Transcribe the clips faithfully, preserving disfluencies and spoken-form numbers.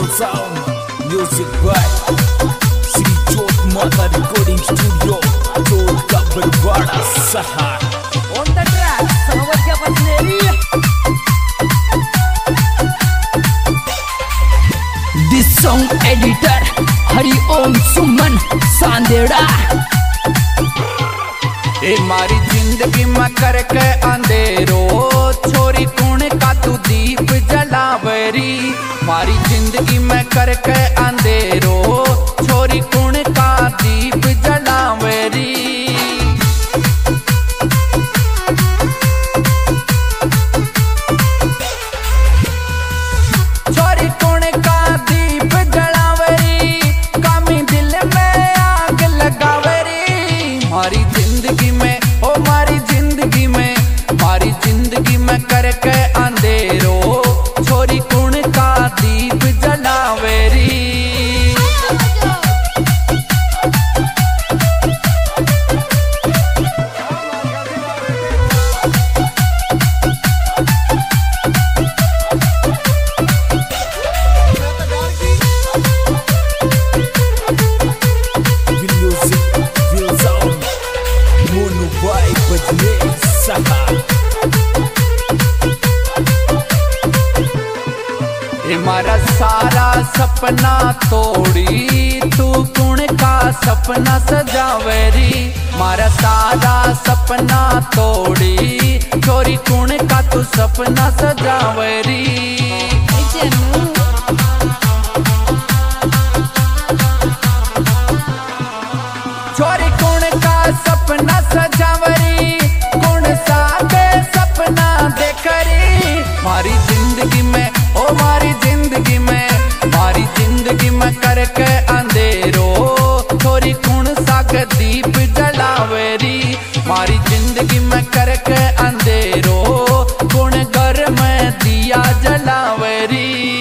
Real sound, music by Sri Jot Mata Recording Studio, Jot ka Barwada Sahar. On the track, Samavadya Patneri. This song editor Hari Om Suman Sandera. ए मारी जिंदगी में करके अंधेरो छोरी कौन का तू दीप जलावरी। मारी जिंदगी में करके अंधेरो छोरी कौन का दीप जलावरी। छोरी कौन का दीप जलावरी, कामी दिल में आग लगावरी। मारी जिंदगी में ओ मारी जिंदगी में मारी जिंदगी में करके अंधेरो छोरी कौन का दीप जलावेरी। मारा सारा सपना तोड़ी तू कौन का सपना सजावेरी। मारा सारा सपना तोड़ी छोरी कौन का तू सपना सजावेरी। छोरी कौन का सपना सजावरी, कौन सा के सपना देखरी। मारी जिंदगी में ओ मारी जिंदगी में मारी जिंदगी में करके अंधेरो छोरी कौन सा के दीप जलावेरी। मारी जिंदगी में करके अंधेरो कौन घर में दिया जलावेरी।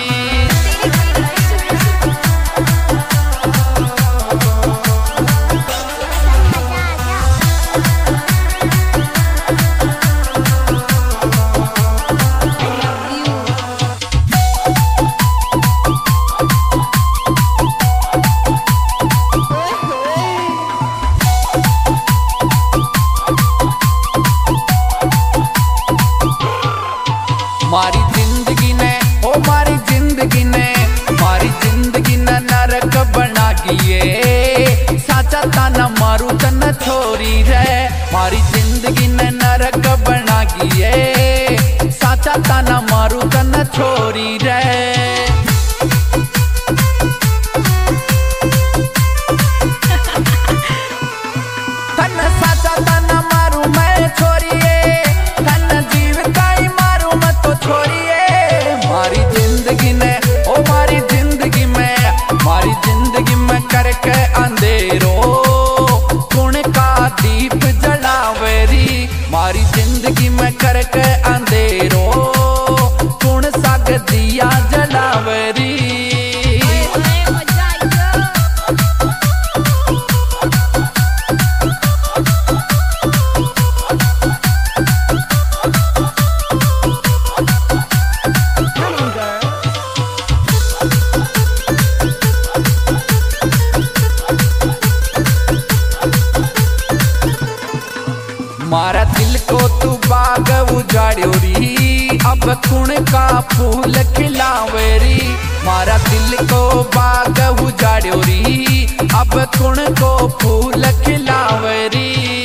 मारी जिंदगी ने ओ मारी जिंदगी ने मारी जिंदगी ने नरक बना किए। साचा ताना मारू तन छोरी रे। मारी जिंदगी ने नरक बना किए। साचा ताना मारू तन छोरी रे। तन साचा ताना मारू मैं छोरिए, तन जीवताई मारू मैं तो छोरिए। मारी जिंदगी ने ओ मारी जिंदगी में मारी जिंदगी में करके अंधेरो कौन का दीप जलावेरी। मारी जिंदगी में करके अंधेरो कौन सा दिया जलावेरी। मारा दिल को तू बाग उजाड़ो री, अब कौन का फूल खिलावेरी। मारा दिल को बाग उजाड़ो री, अब कौन को फूल खिलावेरी।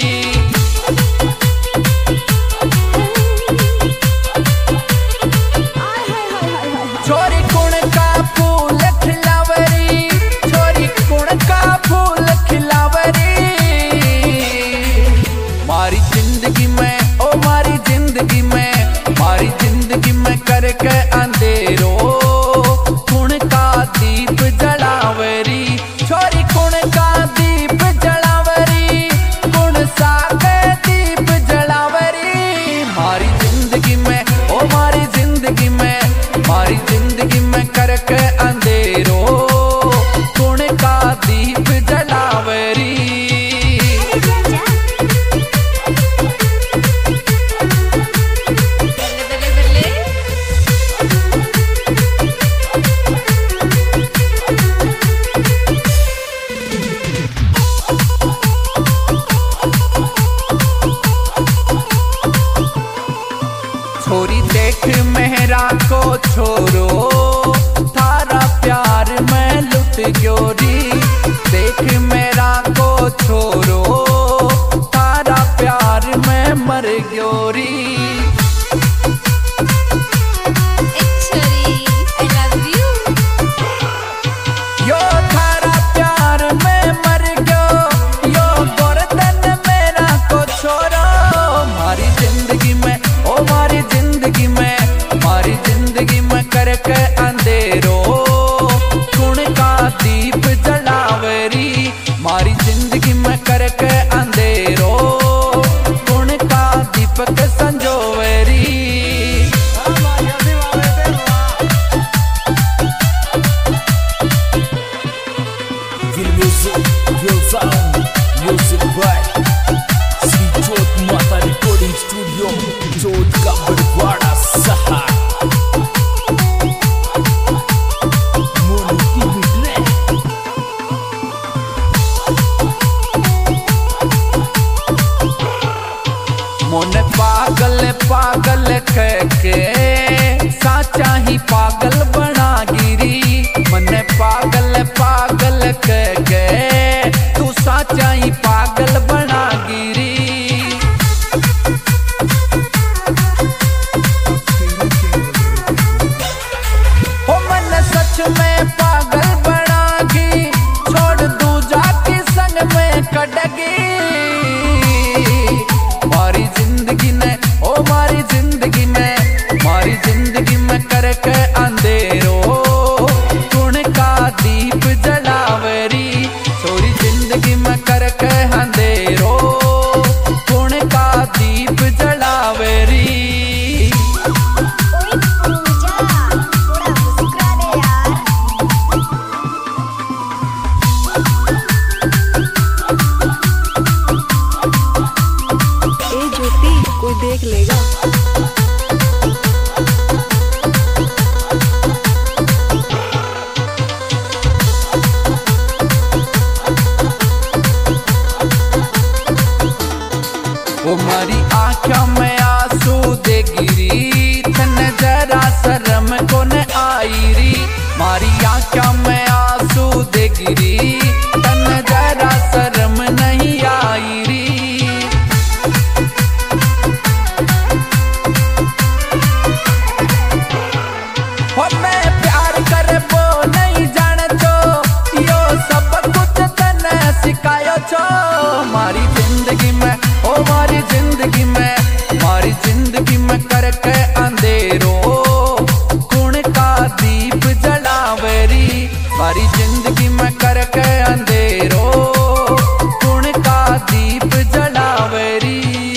छोरी कौन का फूल खिलावेरी, छोरी कौन का फूल खिलावेरी। मारी जिंदगी में ओ मारी जिंदगी में मारी जिंदगी में करके अंधेरो कौन का दीप जलावेरी। छोरी कौन का दीप जलावेरी, कौन सा के दीप जलावेरी। मारी जिंदगी में ओ मारी जिंदगी में मारी जिंदगी में करके अंधेरो कौन का दीप जलावेरी। छोरी देख मेहरा को छोरो, थारा प्यार में लुट ग्योरी। देख मेरा को छोरो, थारा प्यार में मर ग्योरी। करके अंधेरो गुण का दीप जलावरी, मारी जिंदगी में करके अंधेरो गुण का दीपक संजोवरी। Music by Shri Jot Mata recording studio, जोत का बरवाड़ा सहा। मोने पागल पागल कहके साचा ही पागल बना गिरी। मने पागल पागल कहके तू साचा ही पागल बना गिरी। ओ मन सच में पागल बना गी, छोड़ दू जाके संग में कटगी। मारी जिंदगी ने ओ मारी जिंदगी में, मारी जिंदगी में करके अंधेरो गुण का दीप जलावरी। छोरी जिंदगी में करके अंधेरो गुण का दीप जलावरी। कोई देख लेगा। वो मारी आँखों में आंसू दे गिरी, तन जरा शर्म को न आई री। मारी आँखों में आंसू दे गिरी, तन जरा शर्म नहीं आई री। हो मैं प्यार कर वो नहीं जाने छो, यो सब कुछ तने सिखायो छो। मारी जिंदगी में ओ मारी जिंदगी में, मारी जिंदगी में करके अंधेरो गुण का दीप जलावरी। मारी जिंदगी में करके अंधेरो गुण का दीप जलावरी।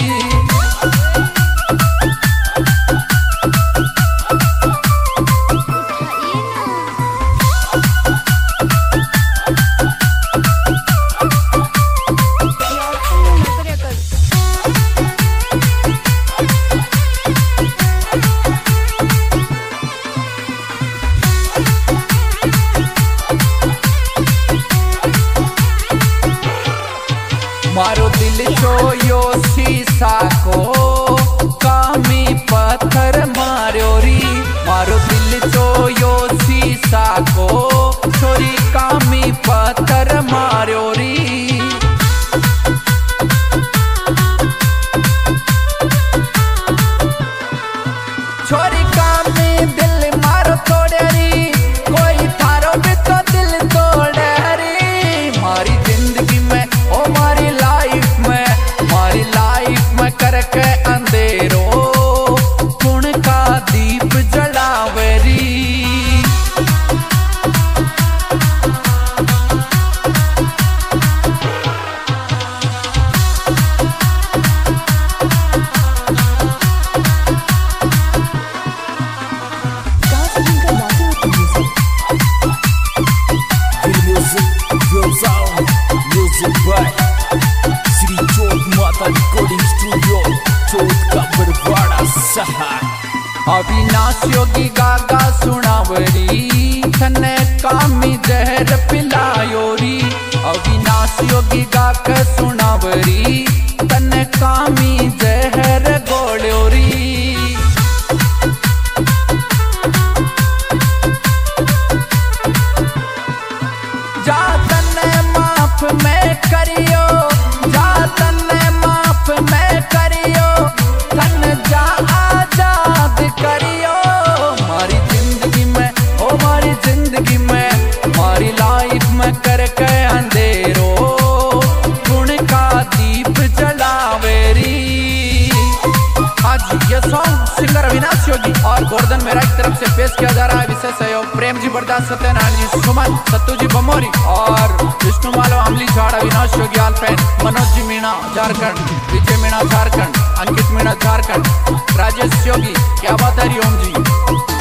मारो दिल छो यो शीशा को, कामी पत्थर मारो री। मारो दिल छो यो शीशा को, छोरी कामी पत्थर मारो री। छोरी कामी दिल मारो तोड़े री, कोई थारो भी तो दिल तोड़े री। मारी जिंदगी में ओ मारी लाइफ में, मारी लाइफ में करके अंधेरो गुण का दीप जलावरी। Music by Shri Jot Mata recording studio, जोत का बरवाड़ा सहा। अविनाश योगी गागा सुनावरी, थने कामी जहर पिलायोरी। अविनाश योगी गागा सुनावरी, थने कामी जहर गोड़ोरी। सिंगर अविनाश योगी और गोवर्धन मेरा की तरफ से पेश किया जा रहा है विशेष सहयोग प्रेम जी बरदास, सत्यनारायण जी, सुमन, सत्तू जी बमोरी और विष्णु मालो, अमली झाड़, अविनाश योगी आलफैन, मनोज जी मीणा झारखंड, विजय मीणा झारखंड, अंकित मीणा झारखंड, राजेश योगी, क्या बात है, ओम जी।